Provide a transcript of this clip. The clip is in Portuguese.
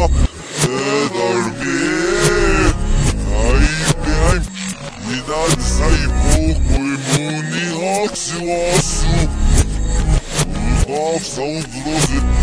dormir. Aí vem idade, sai pouco, imune, oxi, osso. Os novos são os 12.